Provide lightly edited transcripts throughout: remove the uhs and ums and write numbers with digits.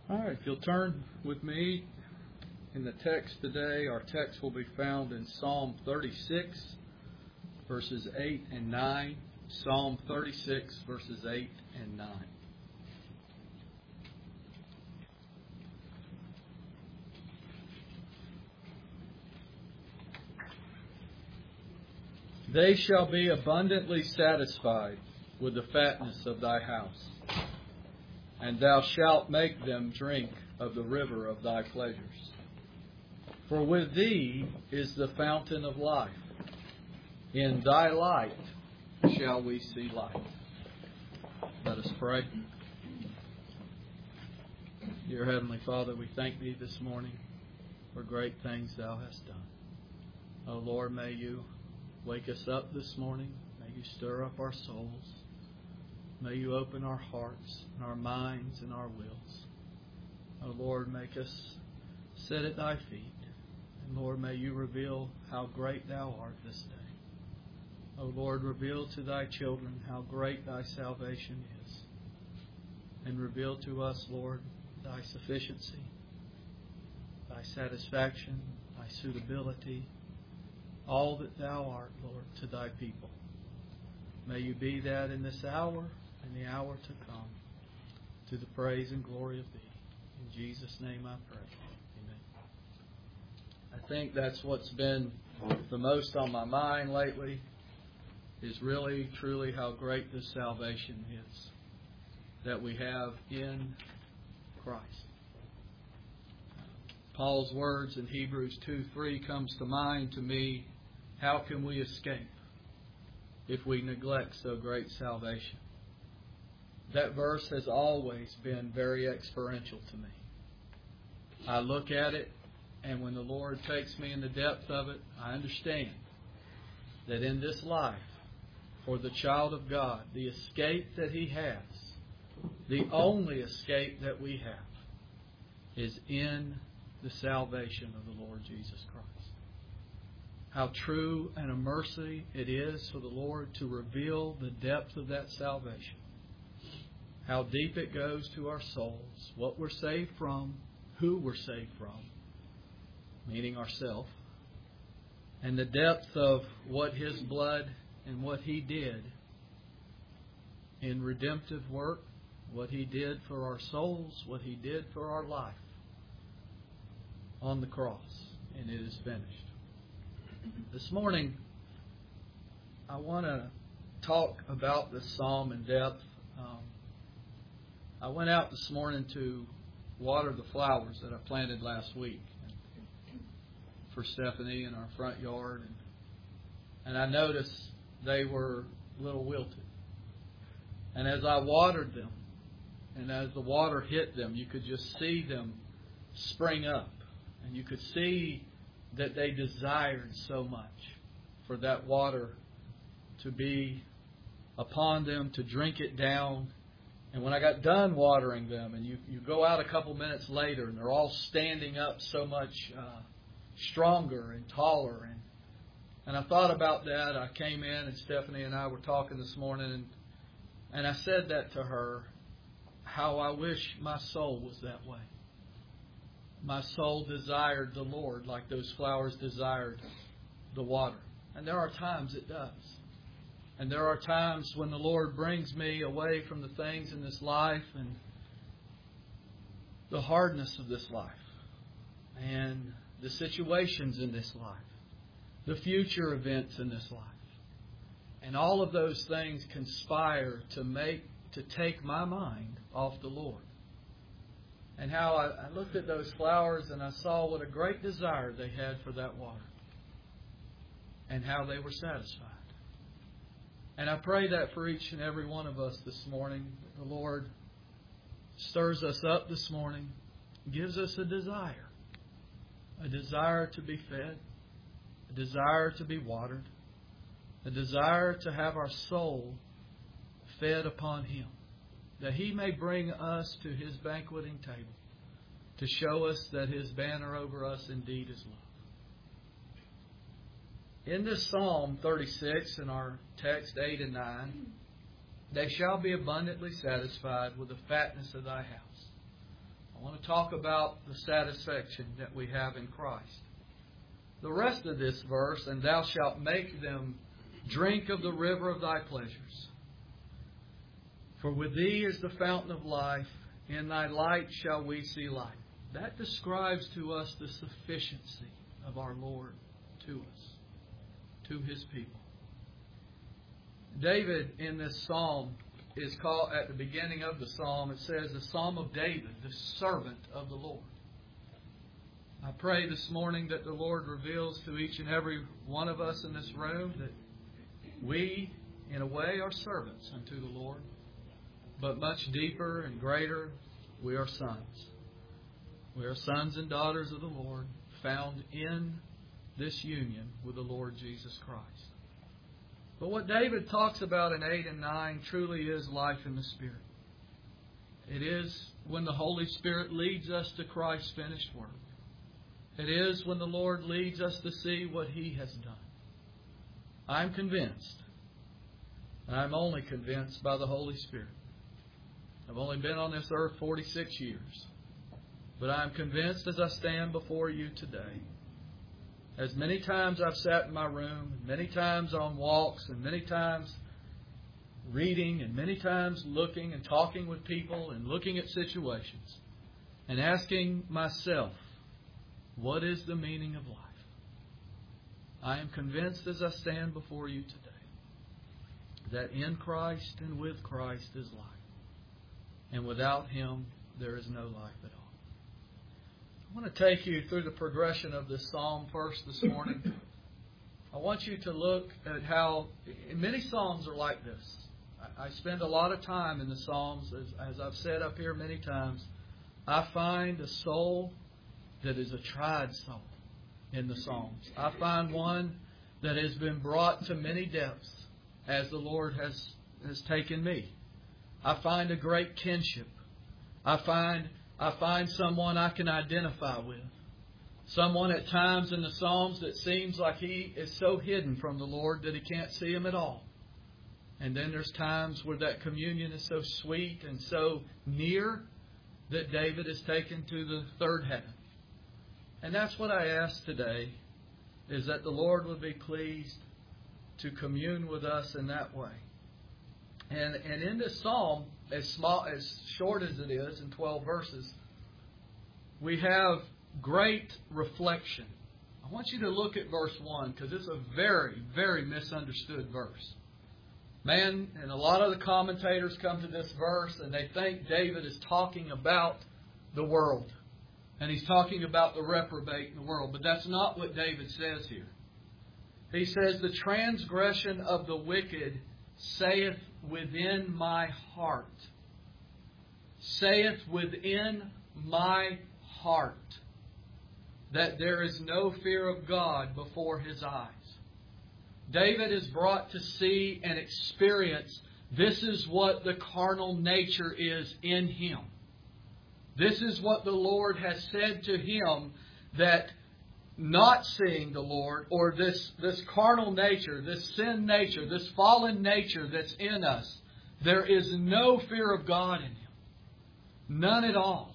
All right, if you'll turn with me in the text today, our text will be found in Psalm 36, verses 8 and 9. Psalm 36, verses 8 and 9. They shall be abundantly satisfied with the fatness of thy house, and thou shalt make them drink of the river of thy pleasures. For with thee is the fountain of life. In thy light shall we see light. Let us pray. Dear Heavenly Father, we thank Thee this morning for great things Thou hast done. Oh Lord, may You wake us up this morning. May You stir up our souls. May You open our hearts and our minds and our wills. Oh Lord, make us sit at Thy feet. And Lord, may You reveal how great Thou art this day. Oh Lord, reveal to Thy children how great Thy salvation is. And reveal to us, Lord, Thy sufficiency, Thy satisfaction, Thy suitability, all that Thou art, Lord, to Thy people. May You be that in this hour and the hour to come, to the praise and glory of Thee. In Jesus' name I pray. Amen. I think that's what's been the most on my mind lately, is really, truly how great this salvation is that we have in Christ. Paul's words in Hebrews 2:3 comes to mind to me. How can we escape if we neglect so great salvation? That verse has always been very experiential to me. I look at it, and when the Lord takes me in the depth of it, I understand that in this life, for the child of God, the escape that He has, the only escape that we have, is in the salvation of the Lord Jesus Christ. How true and a mercy it is for the Lord to reveal the depth of that salvation. How deep it goes to our souls, what we're saved from, who we're saved from, meaning ourselves, and the depth of what His blood and what He did in redemptive work, what He did for our souls, what He did for our life on the cross, and it is finished. This morning, I want to talk about this psalm in depth. I went out this morning to water the flowers that I planted last week for Stephanie in our front yard, and I noticed they were a little wilted. And as I watered them, and as the water hit them, you could just see them spring up, and you could see that they desired so much for that water to be upon them, to drink it down. And when I got done watering them, and you go out a couple minutes later, and they're all standing up so much stronger and taller. And I thought about that. I came in, and Stephanie and I were talking this morning, and I said that to her, how I wish my soul was that way. My soul desired the Lord like those flowers desired the water. And there are times it does. And there are times when the Lord brings me away from the things in this life and the hardness of this life and the situations in this life, the future events in this life. And all of those things conspire to take my mind off the Lord. And how I looked at those flowers and I saw what a great desire they had for that water. And how they were satisfied. And I pray that for each and every one of us this morning, that the Lord stirs us up this morning, gives us a desire to be fed, a desire to be watered, a desire to have our soul fed upon Him, that He may bring us to His banqueting table to show us that His banner over us indeed is love. In this Psalm 36, in our text 8 and 9, they shall be abundantly satisfied with the fatness of thy house. I want to talk about the satisfaction that we have in Christ. The rest of this verse, and thou shalt make them drink of the river of thy pleasures. For with thee is the fountain of life, in thy light shall we see light. That describes to us the sufficiency of our Lord to us, to His people. David in this psalm is called, at the beginning of the psalm, it says the Psalm of David, the servant of the Lord. I pray this morning that the Lord reveals to each and every one of us in this room that we, in a way, are servants unto the Lord, but much deeper and greater, we are sons. We are sons and daughters of the Lord, found in this union with the Lord Jesus Christ. But what David talks about in 8 and 9 truly is life in the Spirit. It is when the Holy Spirit leads us to Christ's finished work. It is when the Lord leads us to see what He has done. I'm convinced, and I'm only convinced by the Holy Spirit. I've only been on this earth 46 years. But I'm convinced as I stand before you today, as many times I've sat in my room, many times on walks, and many times reading, and many times looking and talking with people and looking at situations and asking myself, what is the meaning of life? I am convinced as I stand before you today that in Christ and with Christ is life. And without Him, there is no life at all. I want to take you through the progression of this psalm first this morning. I want you to look at how many psalms are like this. I spend a lot of time in the psalms, as I've said up here many times. I find a soul that is a tried soul in the psalms. I find one that has been brought to many depths as the Lord has taken me. I find a great kinship. I find someone I can identify with. Someone at times in the Psalms that seems like he is so hidden from the Lord that he can't see Him at all. And then there's times where that communion is so sweet and so near that David is taken to the third heaven. And that's what I ask today, is that the Lord would be pleased to commune with us in that way. And in this psalm, as short as it is, in 12 verses, we have great reflection. I want you to look at verse 1, because it's a very, very misunderstood verse. Man, and a lot of the commentators come to this verse and they think David is talking about the world. And he's talking about the reprobate in the world. But that's not what David says here. He says, the transgression of the wicked saith within my heart. Saith within my heart that there is no fear of God before His eyes. David is brought to see and experience this is what the carnal nature is in him. This is what the Lord has said to him, that not seeing the Lord, or this carnal nature, this sin nature, this fallen nature that's in us, there is no fear of God in him. None at all.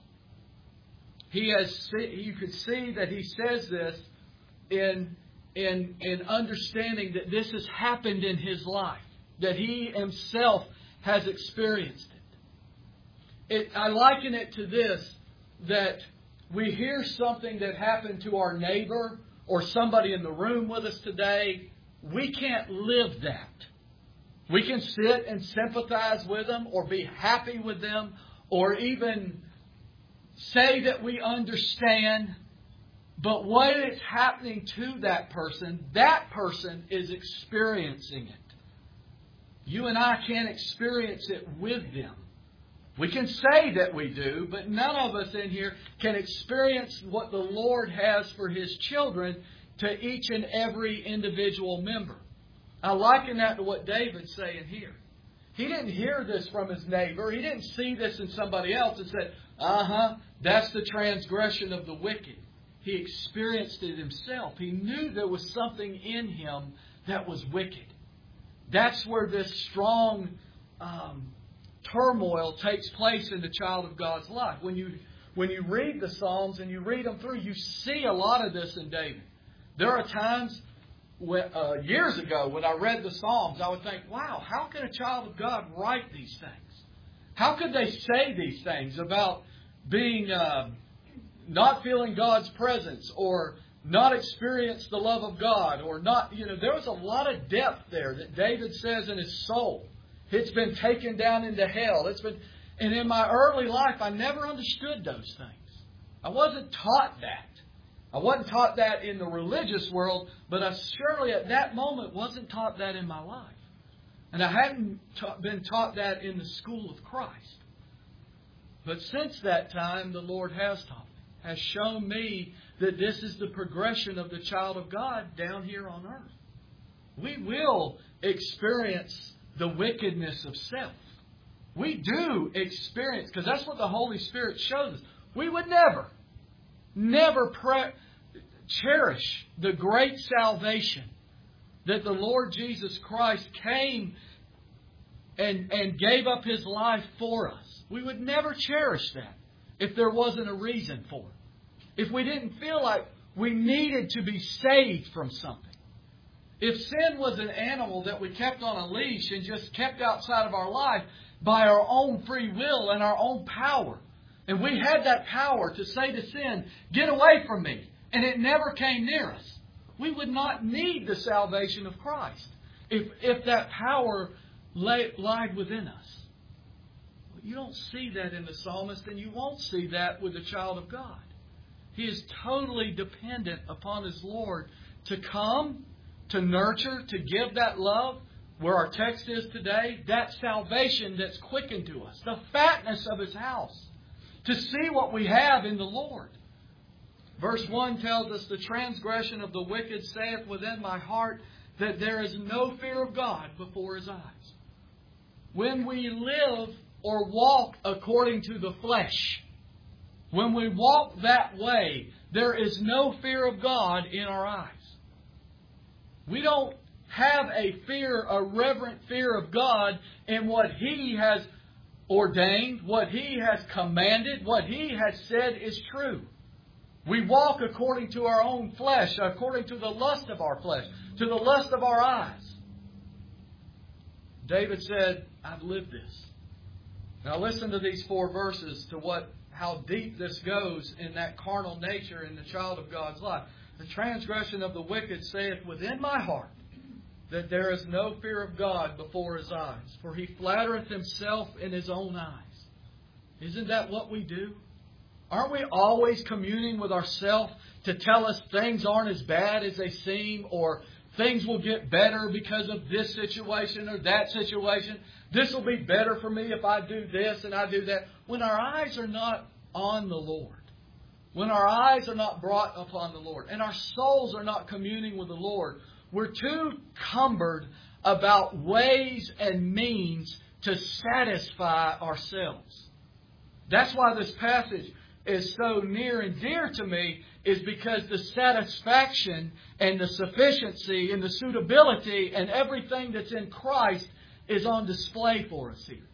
You could see that he says this in understanding that this has happened in his life, that he himself has experienced it. I liken it to this, that we hear something that happened to our neighbor or somebody in the room with us today. We can't live that. We can sit and sympathize with them or be happy with them or even say that we understand. But what is happening to that person is experiencing it. You and I can't experience it with them. We can say that we do, but none of us in here can experience what the Lord has for His children to each and every individual member. I liken that to what David's saying here. He didn't hear this from his neighbor. He didn't see this in somebody else and said, that's the transgression of the wicked. He experienced it himself. He knew there was something in him that was wicked. That's where this strong turmoil takes place in the child of God's life. When when you read the Psalms and you read them through, you see a lot of this in David. There are times when, years ago when I read the Psalms, I would think, wow, how can a child of God write these things? How could they say these things about being not feeling God's presence or not experience the love of God or not, there was a lot of depth there that David says in his soul. It's been taken down into hell. And in my early life, I never understood those things. I wasn't taught that. I wasn't taught that in the religious world, but I surely at that moment wasn't taught that in my life. And I hadn't been taught that in the school of Christ. But since that time, the Lord has taught me, has shown me that this is the progression of the child of God down here on earth. We will experience the wickedness of self. We do experience, because that's what the Holy Spirit shows us. We would never cherish the great salvation that the Lord Jesus Christ came and gave up His life for us. We would never cherish that if there wasn't a reason for it. If we didn't feel like we needed to be saved from something. If sin was an animal that we kept on a leash and just kept outside of our life by our own free will and our own power, and we had that power to say to sin, get away from me, and it never came near us, we would not need the salvation of Christ if that power lied within us. You don't see that in the psalmist, and you won't see that with the child of God. He is totally dependent upon his Lord to come, to nurture, to give that love, where our text is today, that salvation that's quickened to us, the fatness of His house, to see what we have in the Lord. Verse 1 tells us, the transgression of the wicked saith within my heart that there is no fear of God before His eyes. When we live or walk according to the flesh, when we walk that way, there is no fear of God in our eyes. We don't have a reverent fear of God in what He has ordained, what He has commanded, what He has said is true. We walk according to our own flesh, according to the lust of our flesh, to the lust of our eyes. David said, I've lived this. Now listen to these 4 verses to how deep this goes in that carnal nature in the child of God's life. The transgression of the wicked saith within my heart that there is no fear of God before His eyes, for he flattereth himself in his own eyes. Isn't that what we do? Aren't we always communing with ourselves to tell us things aren't as bad as they seem, or things will get better because of this situation or that situation? This will be better for me if I do this and I do that. When our eyes are not on the Lord, when our eyes are not brought upon the Lord, and our souls are not communing with the Lord, we're too cumbered about ways and means to satisfy ourselves. That's why this passage is so near and dear to me, is because the satisfaction and the sufficiency and the suitability and everything that's in Christ is on display for us here.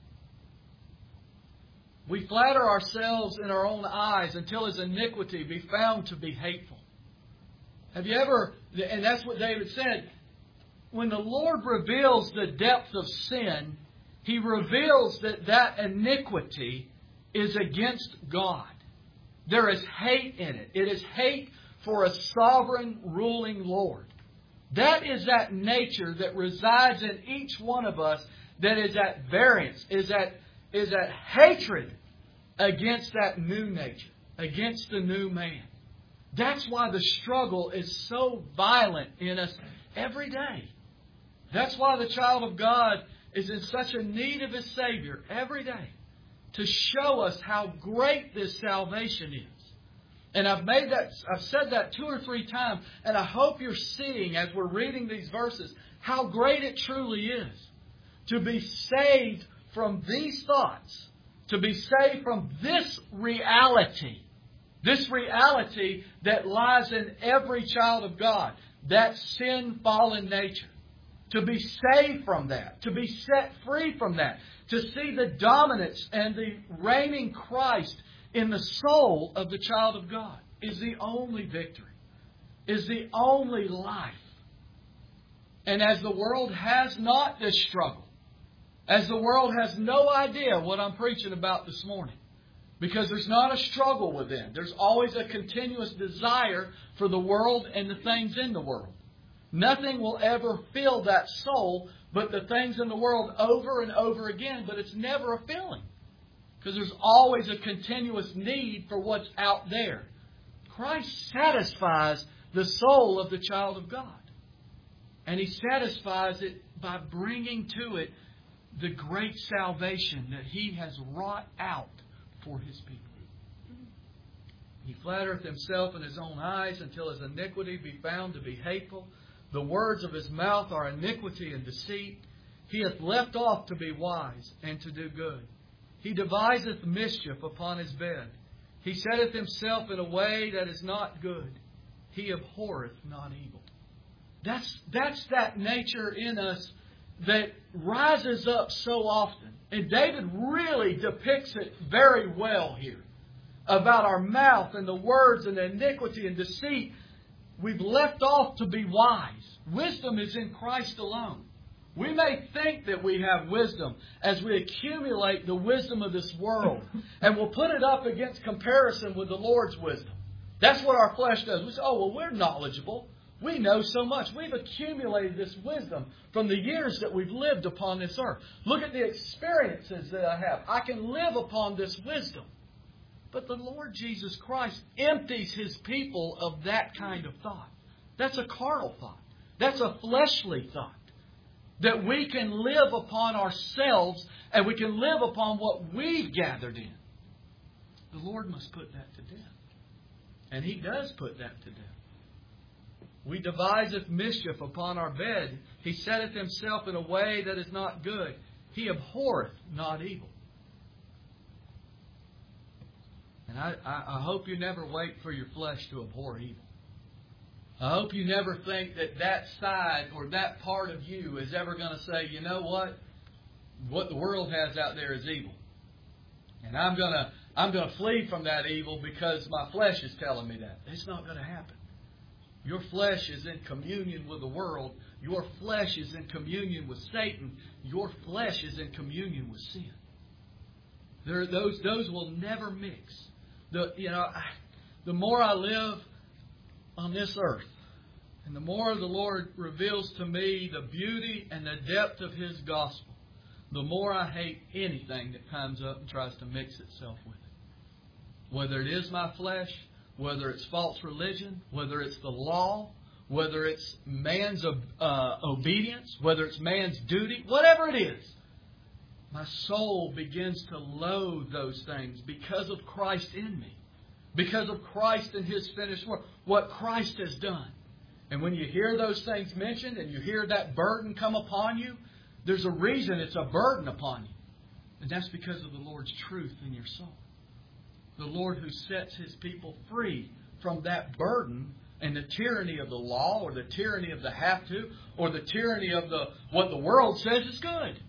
We flatter ourselves in our own eyes until His iniquity be found to be hateful. Have you ever, and that's what David said, when the Lord reveals the depth of sin, He reveals that iniquity is against God. There is hate in it. It is hate for a sovereign, ruling Lord. That is that nature that resides in each one of us that is at variance, is at hatred against that new nature, against the new man. That's why the struggle is so violent in us every day. That's why the child of God is in such a need of His Savior every day, to show us how great this salvation is. And I've said that 2 or 3 times, and I hope you're seeing as we're reading these verses how great it truly is to be saved from these thoughts, to be saved from this reality that lies in every child of God, that sin-fallen nature. To be saved from that, to be set free from that, to see the dominance and the reigning Christ in the soul of the child of God is the only victory, is the only life. And as the world has not this struggle, as the world has no idea what I'm preaching about this morning, because there's not a struggle within. There's always a continuous desire for the world and the things in the world. Nothing will ever fill that soul but the things in the world over and over again, but it's never a filling. Because there's always a continuous need for what's out there. Christ satisfies the soul of the child of God. And He satisfies it by bringing to it the great salvation that He has wrought out for His people. He flattereth Himself in His own eyes until His iniquity be found to be hateful. The words of His mouth are iniquity and deceit. He hath left off to be wise and to do good. He deviseth mischief upon His bed. He setteth Himself in a way that is not good. He abhorreth not evil. That's that nature in us that rises up so often. And David really depicts it very well here. About our mouth and the words and the iniquity and deceit. We've left off to be wise. Wisdom is in Christ alone. We may think that we have wisdom as we accumulate the wisdom of this world. And we'll put it up against comparison with the Lord's wisdom. That's what our flesh does. We say, oh, well, we're knowledgeable. We know so much. We've accumulated this wisdom from the years that we've lived upon this earth. Look at the experiences that I have. I can live upon this wisdom. But the Lord Jesus Christ empties His people of that kind of thought. That's a carnal thought. That's a fleshly thought. That we can live upon ourselves and we can live upon what we've gathered in. The Lord must put that to death. And He does put that to death. We deviseth mischief upon our bed. He setteth Himself in a way that is not good. He abhorreth not evil. And I hope you never wait for your flesh to abhor evil. I hope you never think that side or that part of you is ever going to say, you know what? What the world has out there is evil. And I'm going to flee from that evil because my flesh is telling me that. It's not going to happen. Your flesh is in communion with the world. Your flesh is in communion with Satan. Your flesh is in communion with sin. Those will never mix. The more I live on this earth, and the more the Lord reveals to me the beauty and the depth of His gospel, the more I hate anything that comes up and tries to mix itself with it. Whether it is my flesh, whether it's false religion, whether it's the law, whether it's man's obedience, whether it's man's duty, whatever it is, my soul begins to loathe those things because of Christ in me. Because of Christ and His finished work. What Christ has done. And when you hear those things mentioned and you hear that burden come upon you, there's a reason it's a burden upon you. And that's because of the Lord's truth in your soul. The Lord who sets His people free from that burden and the tyranny of the law or the tyranny of the have to or the tyranny of what the world says is good.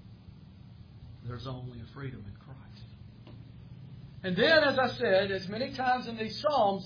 There's only a freedom in Christ. And then, as I said, as many times in these Psalms,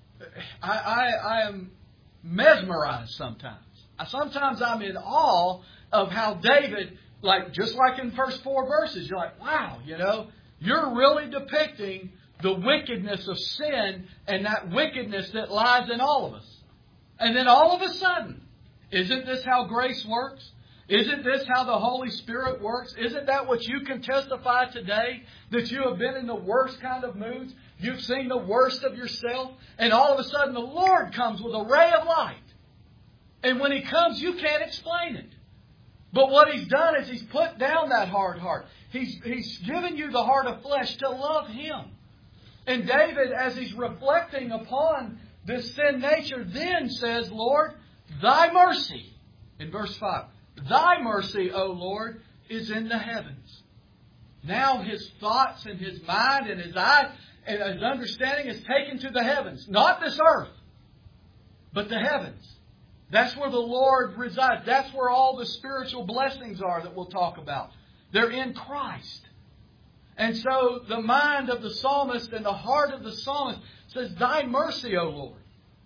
I am mesmerized sometimes. Sometimes I'm in awe of how David, just like in the first 4 verses, you're like, wow, you're really depicting the wickedness of sin and that wickedness that lies in all of us. And then all of a sudden, isn't this how grace works? Isn't this how the Holy Spirit works? Isn't that what you can testify today? That you have been in the worst kind of moods? You've seen the worst of yourself? And all of a sudden the Lord comes with a ray of light. And when He comes, you can't explain it. But what He's done is He's put down that hard heart. He's given you the heart of flesh to love Him. And David, as he's reflecting upon this sin nature, then says, Lord, Thy mercy, in verse 5, Thy mercy, O Lord, is in the heavens. Now his thoughts and his mind and his eye and his understanding is taken to the heavens. Not this earth, but the heavens. That's where the Lord resides. That's where all the spiritual blessings are that we'll talk about. They're in Christ. And so the mind of the psalmist and the heart of the psalmist says, Thy mercy, O Lord,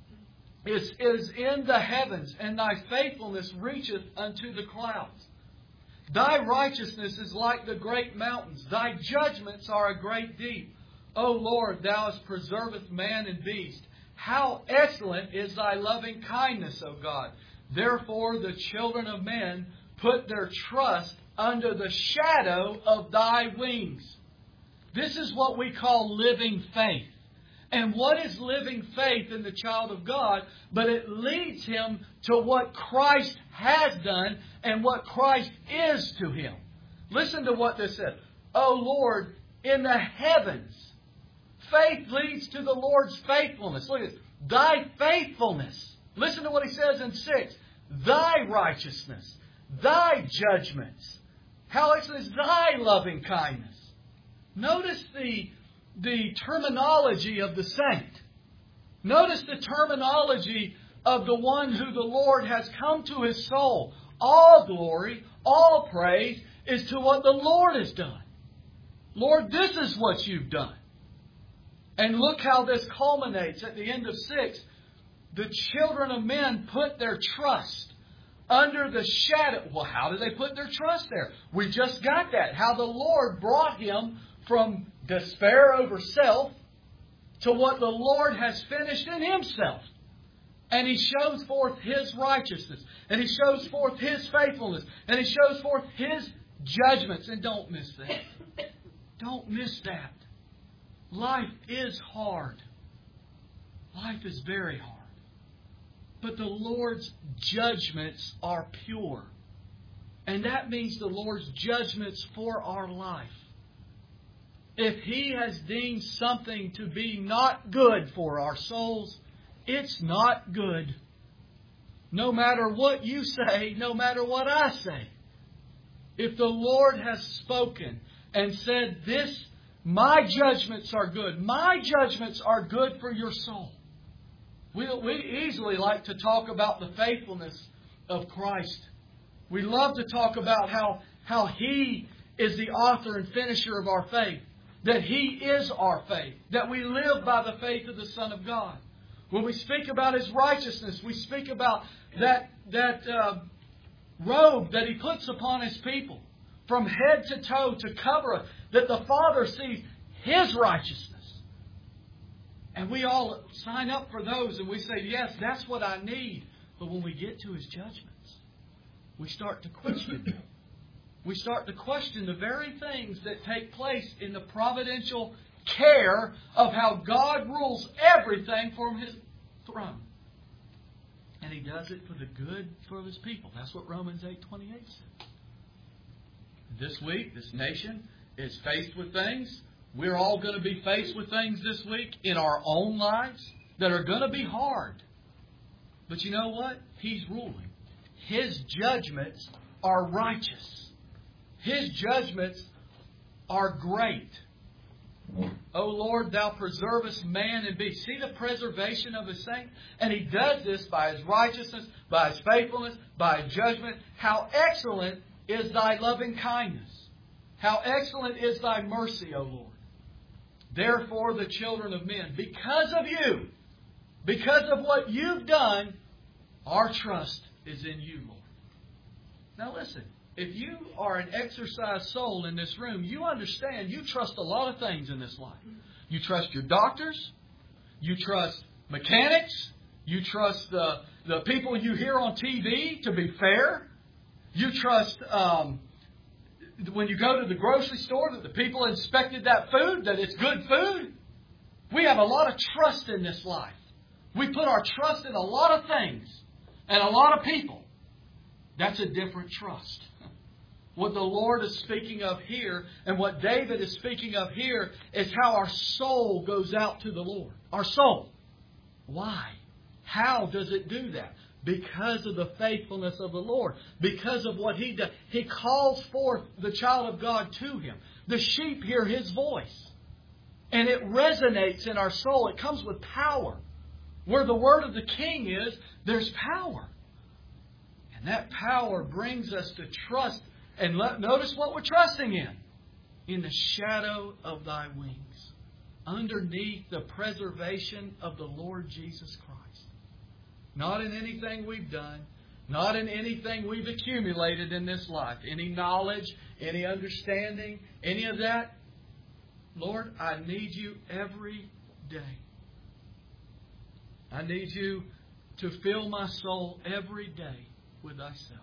is in the heavens, and Thy faithfulness reacheth unto the clouds. Thy righteousness is like the great mountains. Thy judgments are a great deep. O Lord, Thou hast preserveth man and beast. How excellent is Thy loving kindness, O God. Therefore the children of men put their trust under the shadow of Thy wings. This is what we call living faith. And what is living faith in the child of God? But it leads him to what Christ has done and what Christ is to him. Listen to what this says. O Lord, in the heavens. Faith leads to the Lord's faithfulness. Look at this. Thy faithfulness. Listen to what he says in 6. Thy righteousness. Thy judgments. How excellent is Thy loving kindness. Notice the terminology of the saint. Notice the terminology of the one who the Lord has come to his soul. All glory, all praise is to what the Lord has done. Lord, this is what You've done. And look how this culminates at the end of 6. The children of men put their trust under the shadow. Well, how did they put their trust there? We just got that. How the Lord brought him from despair over self to what the Lord has finished in Himself. And He shows forth His righteousness. And He shows forth His faithfulness. And He shows forth His judgments. And don't miss that. Don't miss that. Life is hard. Life is very hard. But the Lord's judgments are pure. And that means the Lord's judgments for our life. If He has deemed something to be not good for our souls, it's not good. No matter what you say, no matter what I say. If the Lord has spoken and said, my judgments are good. My judgments are good for your soul. We easily like to talk about the faithfulness of Christ. We love to talk about how He is the author and finisher of our faith. That He is our faith. That we live by the faith of the Son of God. When we speak about His righteousness, we speak about that robe that He puts upon His people. From head to toe to cover us. That the Father sees His righteousness. And we all sign up for those and we say, yes, that's what I need. But when we get to His judgments, we start to question them. We start to question the very things that take place in the providential care of how God rules everything from His throne. And He does it for the good for His people. That's what Romans 8:28 says. This week, this nation is faced with things. We're all going to be faced with things this week in our own lives that are going to be hard. But you know what? He's ruling. His judgments are righteous. His judgments are great. O Lord, Thou preservest man and beast. See the preservation of His saint? And He does this by His righteousness, by His faithfulness, by His judgment. How excellent is Thy loving kindness. How excellent is Thy mercy, O Lord. Therefore the children of men, because of You, because of what You've done, our trust is in You, Lord. Now listen. If you are an exercised soul in this room, you understand you trust a lot of things in this life. You trust your doctors. You trust mechanics. You trust the people you hear on TV to be fair. You trust when you go to the grocery store that the people inspected that food, that it's good food. We have a lot of trust in this life. We put our trust in a lot of things and a lot of people. That's a different trust. What the Lord is speaking of here and what David is speaking of here is how our soul goes out to the Lord. Our soul. Why? How does it do that? Because of the faithfulness of the Lord. Because of what He does. He calls forth the child of God to Him. The sheep hear His voice. And it resonates in our soul. It comes with power. Where the word of the King is, there's power. And that power brings us to trust. And notice what we're trusting in. in the shadow of Thy wings, underneath the preservation of the Lord Jesus Christ. Not in anything we've done, not in anything we've accumulated in this life, any knowledge, any understanding, any of that. Lord, I need You every day. I need You to fill my soul every day with Thyself.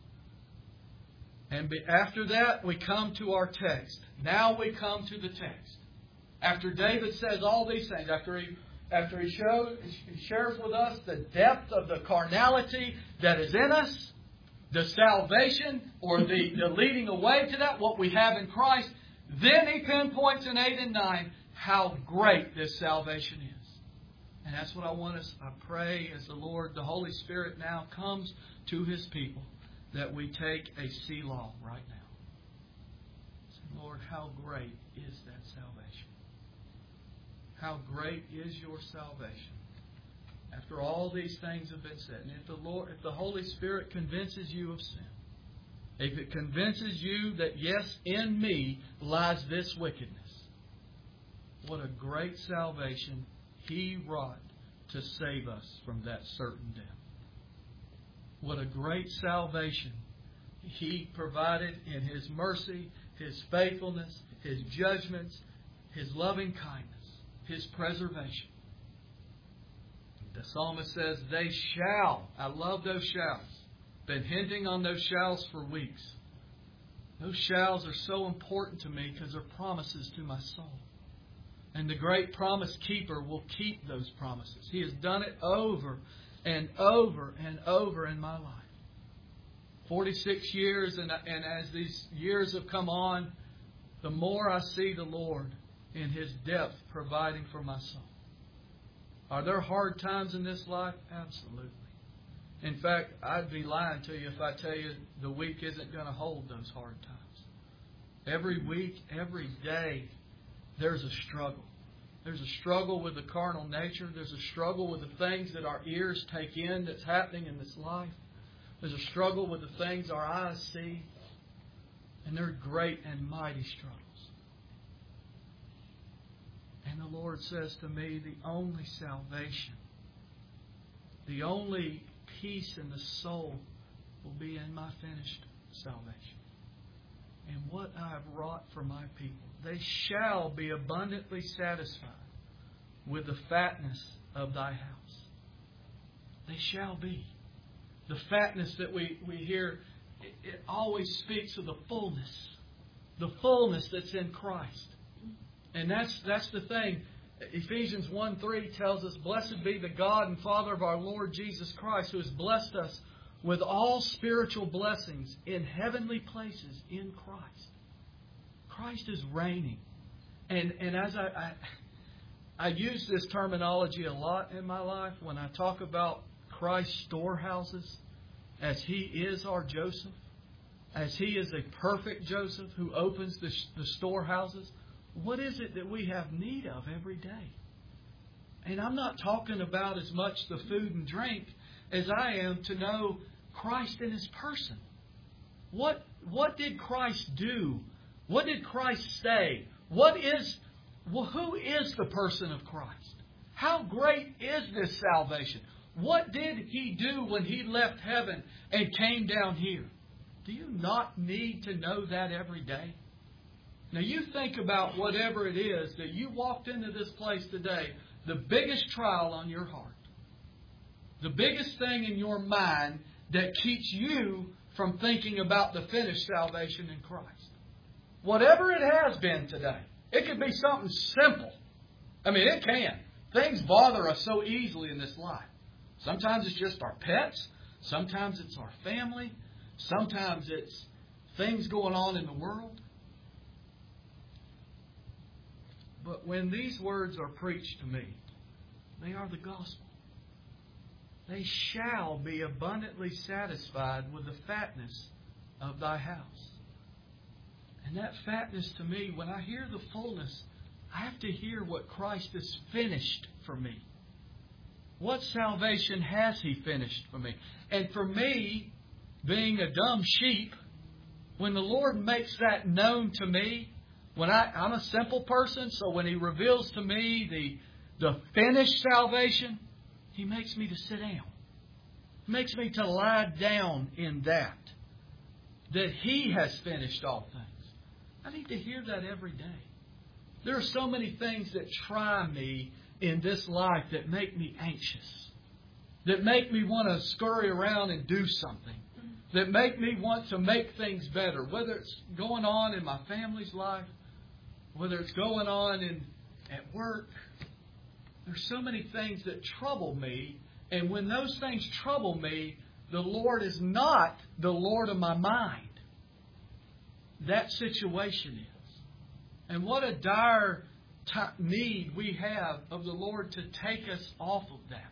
And after that, we come to our text. Now we come to the text. After David says all these things, after he shares with us the depth of the carnality that is in us, the salvation or the leading away to that, what we have in Christ, then he pinpoints in 8 and 9 how great this salvation is. And that's what I pray as the Holy Spirit now comes to His people, that we take a Selah right now. Say, Lord, how great is that salvation? How great is Your salvation? After all these things have been said, and if the Holy Spirit convinces you of sin, if it convinces you that yes, in me lies this wickedness, what a great salvation He wrought to save us from that certain death. What a great salvation He provided in His mercy, His faithfulness, His judgments, His loving kindness, His preservation. The psalmist says, they shall. I love those shalls. Been hinting on those shalls for weeks. Those shalls are so important to me because they're promises to my soul. And the great promise keeper will keep those promises. He has done it over and over and over in my life. 46 years, and as these years have come on, the more I see the Lord in His depth providing for my soul. Are there hard times in this life? Absolutely. In fact, I'd be lying to you if I tell you the week isn't going to hold those hard times. Every week, every day, there's a struggle. There's a struggle with the carnal nature. There's a struggle with the things that our ears take in that's happening in this life. There's a struggle with the things our eyes see. And they're great and mighty struggles. And the Lord says to me, the only salvation, the only peace in the soul will be in my finished salvation. And what I have wrought for my people. They shall be abundantly satisfied with the fatness of Thy house. They shall be. The fatness that we hear, it always speaks of the fullness that's in Christ. And that's the thing. Ephesians 1:3 tells us, blessed be the God and Father of our Lord Jesus Christ, who has blessed us with all spiritual blessings in heavenly places in Christ. Christ is reigning. And as I use this terminology a lot in my life when I talk about Christ's storehouses, as He is our Joseph, as He is a perfect Joseph who opens the storehouses. What is it that we have need of every day? And I'm not talking about as much the food and drink as I am to know Christ in His person. What did Christ do? What did Christ say? Who is the person of Christ? How great is this salvation? What did He do when He left heaven and came down here? Do you not need to know that every day? Now you think about whatever it is that you walked into this place today, the biggest trial on your heart, the biggest thing in your mind that keeps you from thinking about the finished salvation in Christ. Whatever it has been today, it could be something simple. I mean, it can. Things bother us so easily in this life. Sometimes it's just our pets. Sometimes it's our family. Sometimes it's things going on in the world. But when these words are preached to me, they are the gospel. They shall be abundantly satisfied with the fatness of Thy house. And that fatness to me, when I hear the fullness, I have to hear what Christ has finished for me. What salvation has He finished for me? And for me, being a dumb sheep, when the Lord makes that known to me, I'm a simple person, so when He reveals to me the finished salvation, He makes me to sit down. He makes me to lie down in that He has finished all things. I need to hear that every day. There are so many things that try me in this life that make me anxious, that make me want to scurry around and do something, that make me want to make things better, whether it's going on in my family's life, whether it's going on at work. There's so many things that trouble me, and when those things trouble me, the Lord is not the Lord of my mind. That situation is. And what a dire need we have of the Lord to take us off of that.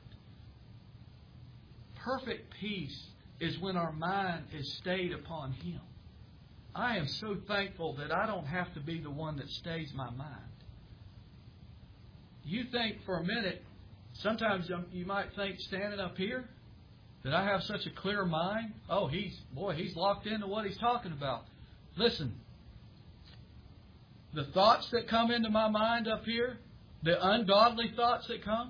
Perfect peace is when our mind is stayed upon Him. I am so thankful that I don't have to be the one that stays my mind. You think for a minute, sometimes you might think standing up here that I have such a clear mind. Oh, he's locked into what he's talking about. Listen, the thoughts that come into my mind up here, the ungodly thoughts that come,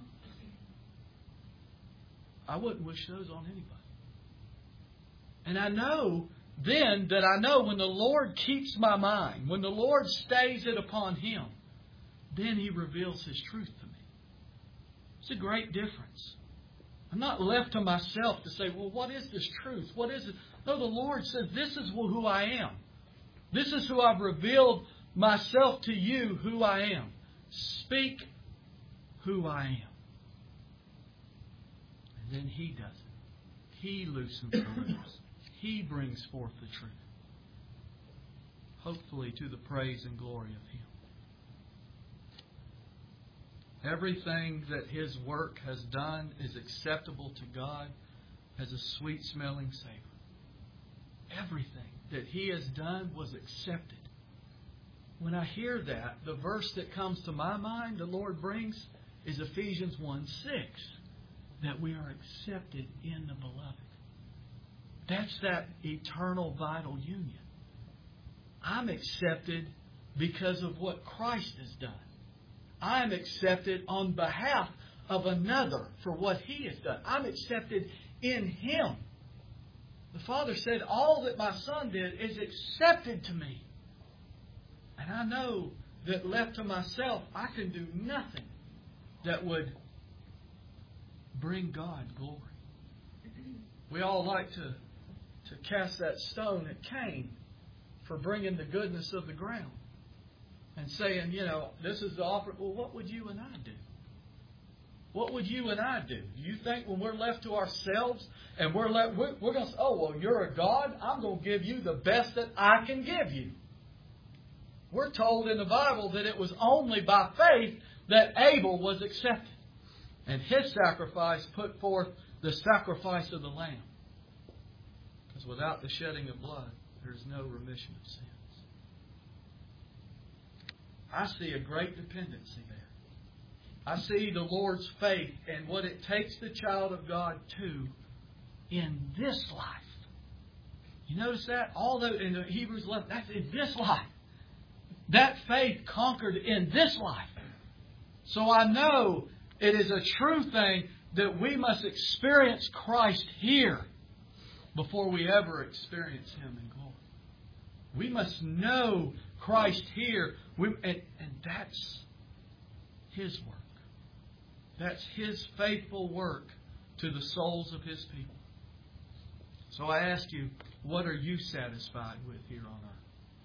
I wouldn't wish those on anybody. And I know then that I know when the Lord keeps my mind, when the Lord stays it upon Him, then He reveals His truth to me. It's a great difference. I'm not left to myself to say, well, what is this truth? What is it? No, the Lord says, this is who I am. This is who I've revealed myself to you, who I am. Speak who I am. And then He does it. He loosens the lips. He brings forth the truth. Hopefully to the praise and glory of Him. Everything that His work has done is acceptable to God as a sweet-smelling savor. Everything that He has done was accepted. When I hear that, the verse that comes to my mind, the Lord brings, is Ephesians 1:6, that we are accepted in the Beloved. That's that eternal vital union. I'm accepted because of what Christ has done. I'm accepted on behalf of another for what He has done. I'm accepted in Him. The Father said, all that my Son did is accepted to me. And I know that left to myself, I can do nothing that would bring God glory. We all like to cast that stone at Cain for bringing the goodness of the ground. And saying, this is the offer. Well, what would you and I do? What would you and I do? Do you think when we're left to ourselves and we're going to say, oh, well, you're a God, I'm going to give you the best that I can give you. We're told in the Bible that it was only by faith that Abel was accepted. And his sacrifice put forth the sacrifice of the Lamb. Because without the shedding of blood, there's no remission of sins. I see a great dependency there. I see the Lord's faith and what it takes the child of God to in this life. You notice that? Although in the Hebrews 11, that's in this life. That faith conquered in this life. So I know it is a true thing that we must experience Christ here before we ever experience Him in glory. We must know Christ here. And that's His work. That's His faithful work to the souls of His people. So I ask you, what are you satisfied with here on earth?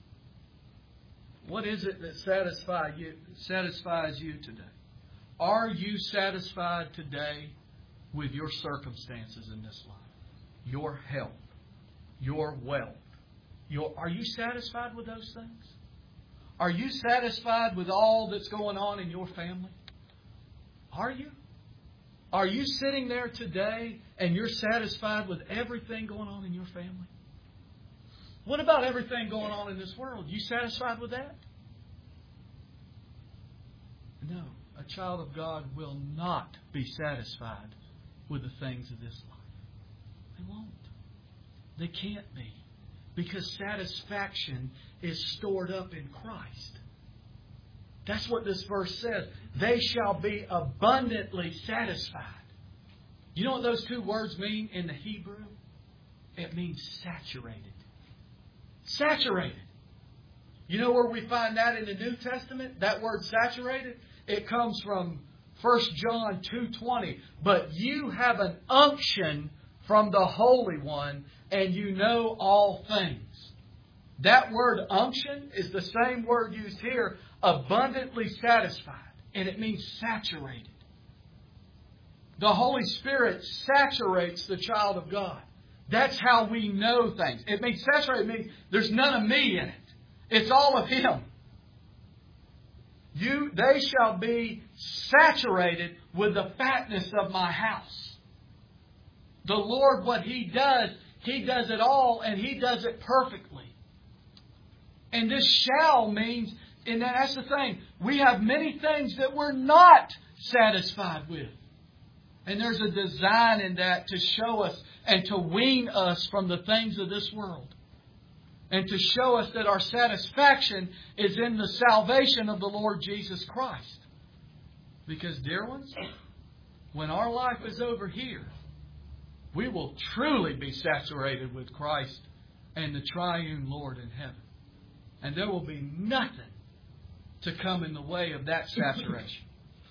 What is it that satisfies you today? Are you satisfied today with your circumstances in this life? Your health, your wealth. Are you satisfied with those things? Are you satisfied with all that's going on in your family? Are you? Are you sitting there today and you're satisfied with everything going on in your family? What about everything going on in this world? You satisfied with that? No. A child of God will not be satisfied with the things of this life. They won't. They can't be. Because satisfaction is stored up in Christ. That's what this verse says. They shall be abundantly satisfied. You know what those two words mean in the Hebrew? It means saturated. Saturated. You know where we find that in the New Testament? That word saturated? It comes from 1 John 2:20. But you have an unction from the Holy One, and you know all things. That word unction is the same word used here, abundantly satisfied. And it means saturated. The Holy Spirit saturates the child of God. That's how we know things. It means saturated. It means there's none of me in it. It's all of Him. They shall be saturated with the fatness of my house. The Lord, what He does it all, and He does it perfectly. And this shall means, and that's the thing, we have many things that we're not satisfied with. And there's a design in that to show us and to wean us from the things of this world. And to show us that our satisfaction is in the salvation of the Lord Jesus Christ. Because, dear ones, when our life is over here, we will truly be saturated with Christ and the triune Lord in heaven. And there will be nothing to come in the way of that saturation.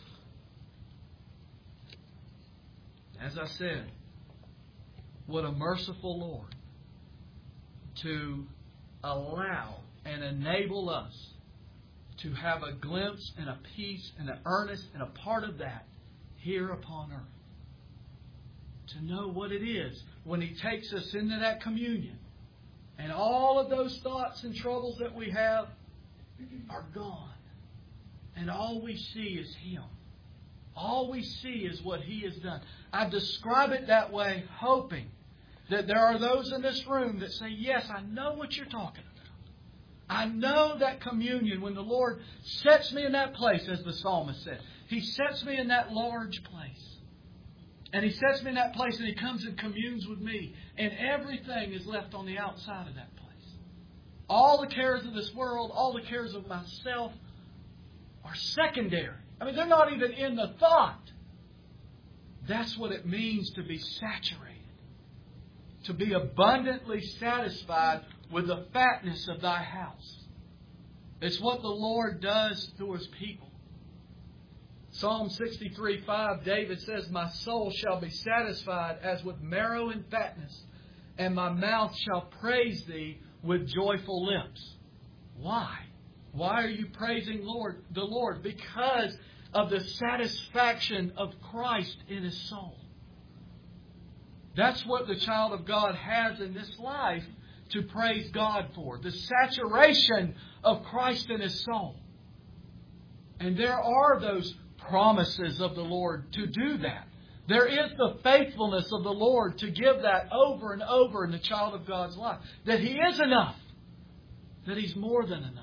As I said, what a merciful Lord to allow and enable us to have a glimpse and a piece and an earnest and a part of that here upon earth. To know what it is when He takes us into that communion. And all of those thoughts and troubles that we have are gone. And all we see is Him. All we see is what He has done. I describe it that way, hoping that there are those in this room that say, yes, I know what you're talking about. I know that communion when the Lord sets me in that place, as the psalmist said. He sets me in that large place. And He sets me in that place and He comes and communes with me. And everything is left on the outside of that place. All the cares of this world, all the cares of myself are secondary. I mean, they're not even in the thought. That's what it means to be saturated. To be abundantly satisfied with the fatness of thy house. It's what the Lord does to His people. Psalm 63:5, David says, my soul shall be satisfied as with marrow and fatness, and my mouth shall praise Thee with joyful lips. Why? Why are you praising the Lord? Because of the satisfaction of Christ in his soul. That's what the child of God has in this life to praise God for. The saturation of Christ in his soul. And there are those promises of the Lord to do that. There is the faithfulness of the Lord to give that over and over in the child of God's life. That He is enough. That He's more than enough.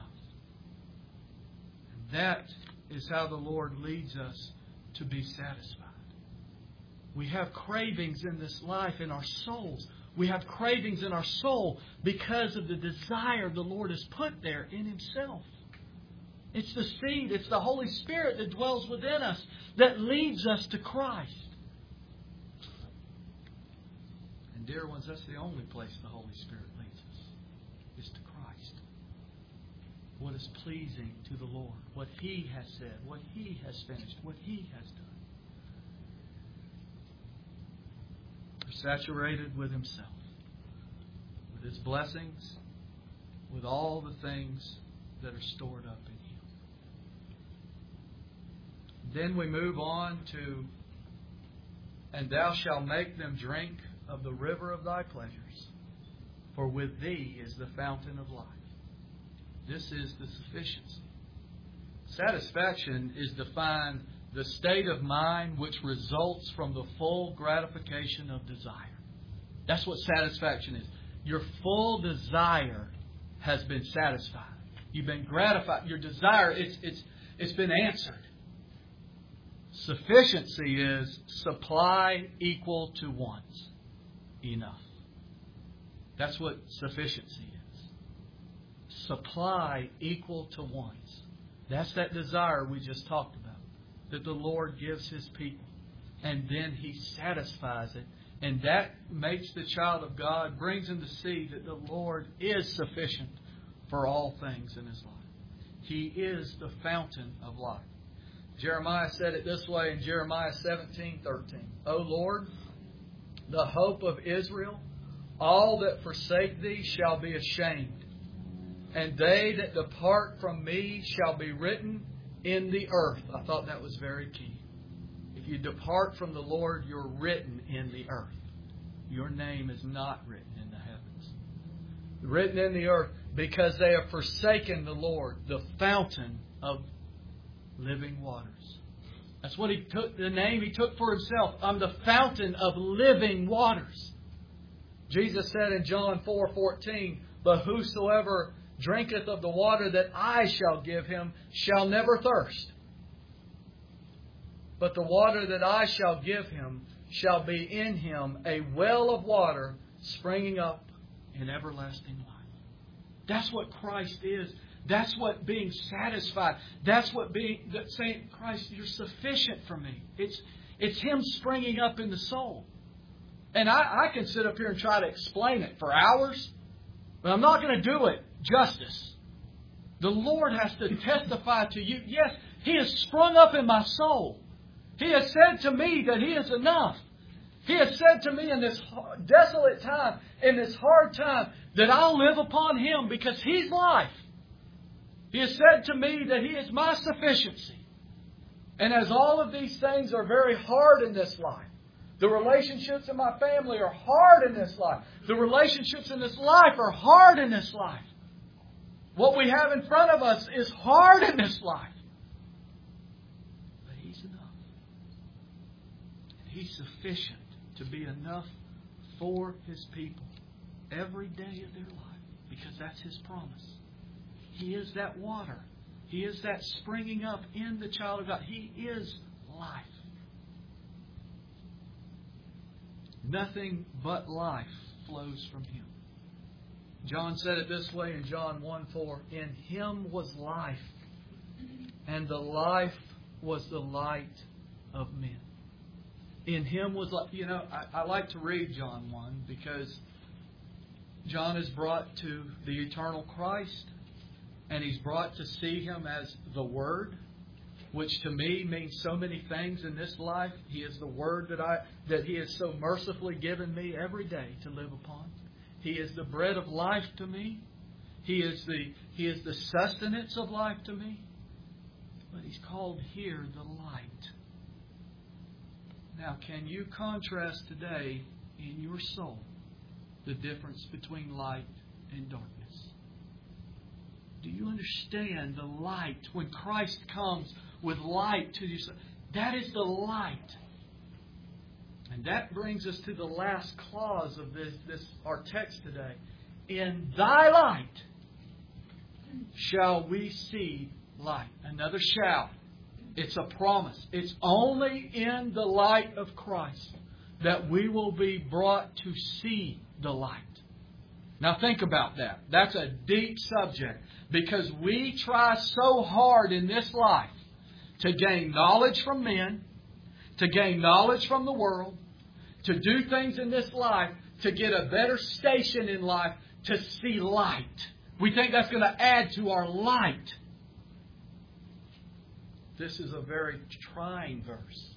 And that is how the Lord leads us to be satisfied. We have cravings in this life in our souls. We have cravings in our soul because of the desire the Lord has put there in Himself. It's the seed, it's the Holy Spirit that dwells within us that leads us to Christ. And dear ones, that's the only place the Holy Spirit leads us, is to Christ. What is pleasing to the Lord, what He has said, what He has finished, what He has done. We're saturated with Himself, with His blessings, with all the things that are stored up in Him. Then we move on to, and thou shalt make them drink of the river of thy pleasures, for with thee is the fountain of life. This is the sufficiency. Satisfaction is defined the state of mind which results from the full gratification of desire. That's what satisfaction is. Your full desire has been satisfied. You've been gratified. Your desire, it's been answered. Sufficiency is supply equal to wants. Enough. That's what sufficiency is. Supply equal to wants. That's that desire we just talked about, that the Lord gives His people. And then He satisfies it. And that makes the child of God, brings him to see that the Lord is sufficient for all things in his life. He is the fountain of life. Jeremiah said it this way in Jeremiah 17:13. O Lord, the hope of Israel, all that forsake Thee shall be ashamed, and they that depart from Me shall be written in the earth. I thought that was very key. If you depart from the Lord, you're written in the earth. Your name is not written in the heavens. Written in the earth because they have forsaken the Lord, the fountain of living waters. That's what He took, the name He took for Himself. I'm the fountain of living waters. Jesus said in John 4:14, but whosoever drinketh of the water that I shall give him shall never thirst. But the water that I shall give him shall be in him a well of water springing up in everlasting life. That's what Christ is. That's what being satisfied. That's what saying, Christ, you're sufficient for me. It's Him springing up in the soul. And I can sit up here and try to explain it for hours, but I'm not going to do it justice. The Lord has to testify to you. Yes, He has sprung up in my soul. He has said to me that He is enough. He has said to me in this desolate time, in this hard time, that I'll live upon Him because He's life. He has said to me that He is my sufficiency. And as all of these things are very hard in this life, the relationships in my family are hard in this life. The relationships in this life are hard in this life. What we have in front of us is hard in this life. But He's enough. He's sufficient to be enough for His people every day of their life, because that's His promise. He is that water. He is that springing up in the child of God. He is life. Nothing but life flows from Him. John said it this way in John 1:4. In Him was life, and the life was the light of men. In Him was life. You know, I like to read John 1 because John is brought to the eternal Christ, and he's brought to see Him as the Word, which to me means so many things in this life. He is the Word that He has so mercifully given me every day to live upon. He is the bread of life to me. He is the sustenance of life to me. But He's called here the light. Now, can you contrast today in your soul the difference between light and darkness? Do you understand the light when Christ comes with light to you? That is the light. And that brings us to the last clause of our text today. In Thy light shall we see light. Another shall. It's a promise. It's only in the light of Christ that we will be brought to see the light. Now think about that. That's a deep subject, because we try so hard in this life to gain knowledge from men, to gain knowledge from the world, to do things in this life, to get a better station in life, to see light. We think that's going to add to our light. This is a very trying verse.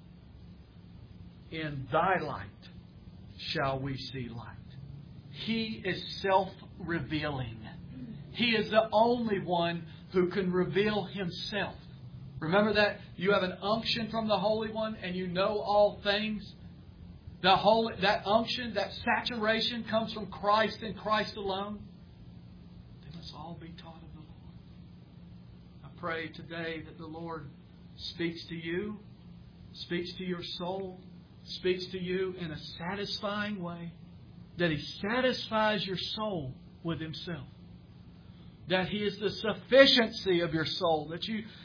In Thy light shall we see light. He is self-revealing. He is the only one who can reveal Himself. Remember that you have an unction from the Holy One and you know all things. That unction, that saturation comes from Christ and Christ alone. They must all be taught of the Lord. I pray today that the Lord speaks to you, speaks to your soul, speaks to you in a satisfying way. That He satisfies your soul with Himself. That He is the sufficiency of your soul. That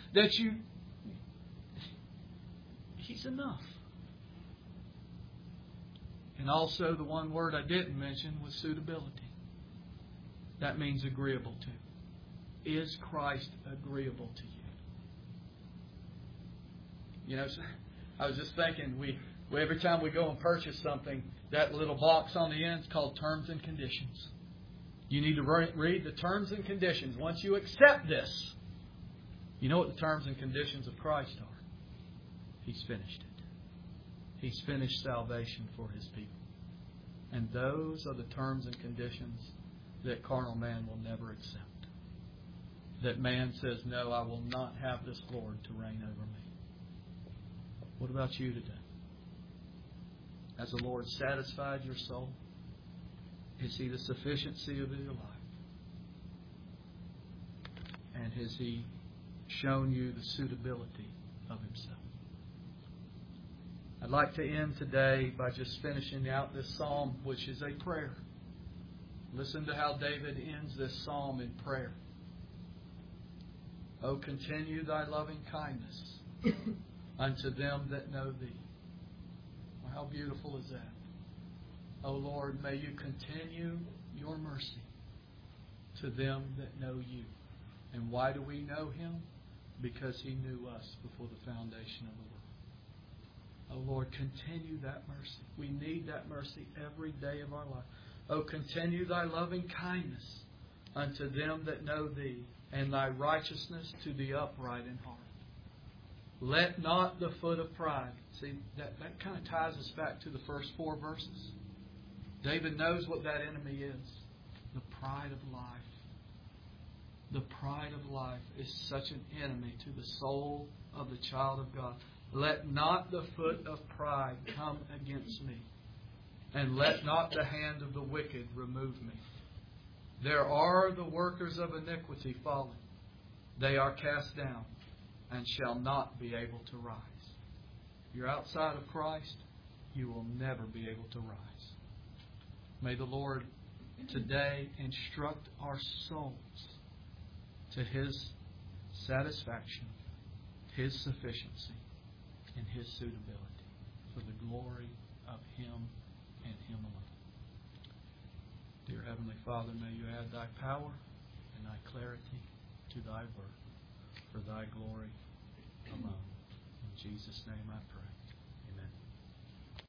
He's enough. And also the one word I didn't mention was suitability. That means agreeable to. Is Christ agreeable to you? You know, I was just thinking, we every time we go and purchase something, that little box on the end is called terms and conditions. You need to read the terms and conditions. Once you accept this, you know what the terms and conditions of Christ are. He's finished it. He's finished salvation for His people. And those are the terms and conditions that carnal man will never accept. That man says, no, I will not have this Lord to reign over me. What about you today? Has the Lord satisfied your soul? Is He the sufficiency of your life? And has He shown you the suitability of Himself? I'd like to end today by just finishing out this psalm, which is a prayer. Listen to how David ends this psalm in prayer. Oh, continue Thy loving kindness unto them that know Thee. Well, how beautiful is that? Oh, Lord, may You continue Your mercy to them that know You. And why do we know Him? Because He knew us before the foundation of the world. Oh, Lord, continue that mercy. We need that mercy every day of our life. Oh, continue Thy loving kindness unto them that know Thee, and Thy righteousness to the upright in heart. Let not the foot of pride. See, that kind of ties us back to the first 4 verses. David knows what that enemy is. The pride of life. The pride of life is such an enemy to the soul of the child of God. Let not the foot of pride come against me, and let not the hand of the wicked remove me. There are the workers of iniquity fallen. They are cast down and shall not be able to rise. You're outside of Christ, you will never be able to rise. May the Lord today instruct our souls to His satisfaction, His sufficiency, and His suitability for the glory of Him and Him alone. Dear Heavenly Father, may You add Thy power and Thy clarity to Thy word for Thy glory alone. In Jesus' name I pray.